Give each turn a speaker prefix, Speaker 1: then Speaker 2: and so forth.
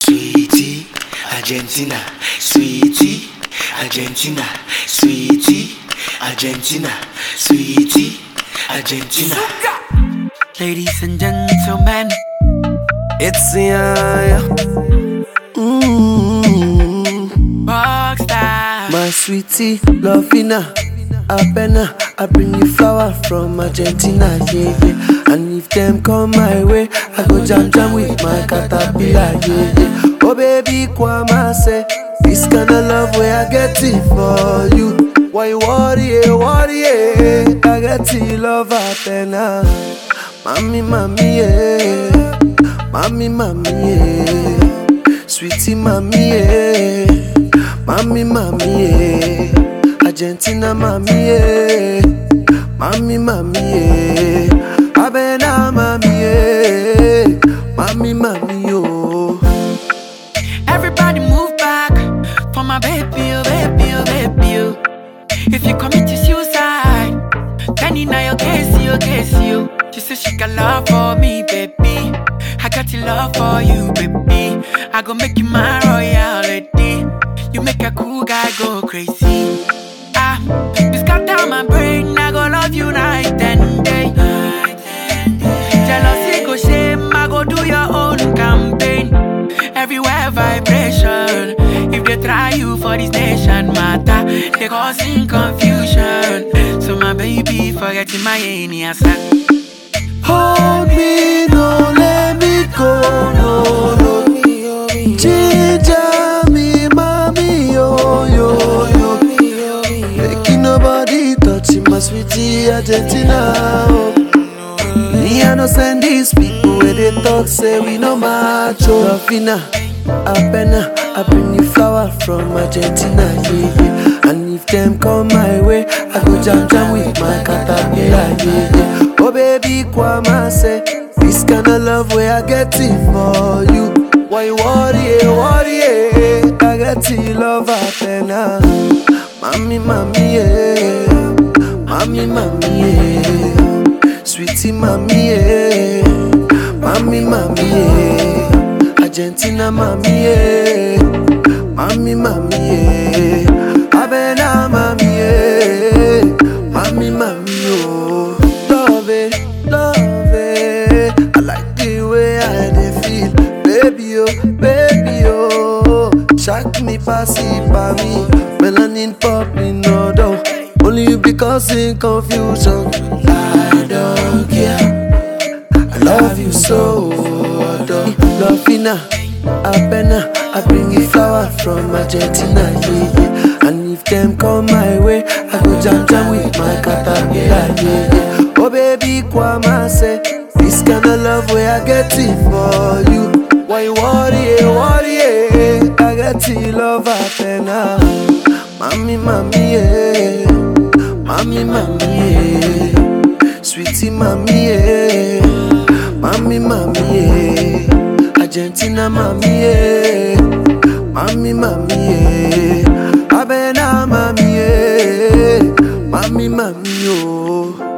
Speaker 1: Sweetie, Argentina, sweetie, Argentina, sweetie, Argentina, sweetie, Argentina.
Speaker 2: Ladies and gentlemen,
Speaker 3: It's yeah.
Speaker 2: Rockstar.
Speaker 3: My sweetie, Lovina, Abena, I bring you flower from Argentina, yeah, yeah. And if them come my way, I go jam with my caterpillar, yeah, yeah. Oh baby, Kwama say, this kind of love where I get it for you. Why you worry, I get it love Abena. Mami, mami, yeah. Mami, mami, yeah. Sweetie, mami, yeah. Mami, mami, yeah. Argentina, mami, yeah. Mami, mami, yeah. Abena, mami, yeah. Mami, mami, oh.
Speaker 2: Everybody move back for my baby, oh baby, oh baby, oh. If you commit to suicide, then you know your case, you. She said she got love for me, baby. I got your love for you, baby. I gon' make you my royalty. You make a cool guy go crazy. This got down my brain. I gon' love you night and day. Jealousy go shame. I go do your own campaign. Everywhere vibration. If they try you for this nation matter, they causing confusion. So my baby forgetting my answer.
Speaker 3: Hold me, don't let me go, no, no. Ginger me, mommy, yo, yo, yo. Making nobody touch my sweetie Argentina. Oh. Me, I no send these people where they talk, say we no match. Oh, Lovina, Abena, I bring you flower from Argentina, yeah, yeah. And if them come my way, I go jam with my caterpillar, yeah, yeah. Oh baby, Kwama say, this kind of love where I get it for you. Why you worry, I get it love Abena. Mami, mami, yeah. Mami, mami, yeah. Sweetie, mami, yeah. Mami, mami, yeah. Argentina, mami, yeah. Mami, mami, yeah. Abena, mami, yeah. Mami, mami, oh. Love it, I like the way I dey feel. Baby, oh. Shock me, pass it by me. Melanin popping, no doubt. Only you be causing confusion. I don't care. I love you so, Lovina, Abena, I bring you flower from Argentina, yeah, yeah. And if them come my way, I go jam with my caterpillar, yeah, yeah. Oh baby, Kwama say, this kind of love where I get it for you. Why you worry, I get it love Abena. Mami, mami, yeah. Mami, mami, yeah. Sweetie, mami, yeah. Mami, mami, yeah. Argentina, mami, yeah. Mami, mami, yeah. Abena, mami, yeah. Mami, mami, oh.